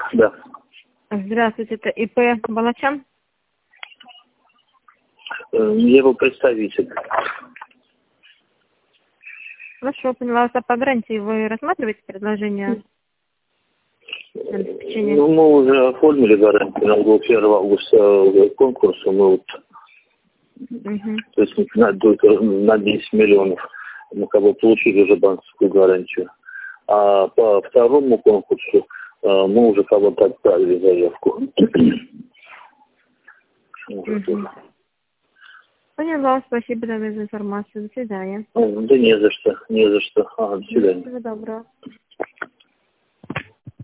Да. Здравствуйте, это ИП Балачан? Я его представитель. Хорошо, поняла. А по гарантии вы рассматриваете предложение на обеспечение? Ну, мы уже оформили гарантию. Нам был 1 августа конкурс, мы вот, то есть на 10 миллионов мы как бы получили уже банковскую гарантию. А по второму конкурсу мы уже как бы отправили заявку. Поняла, спасибо за информацию. До свидания. Да не за что, не за что. До свидания. Всего доброго.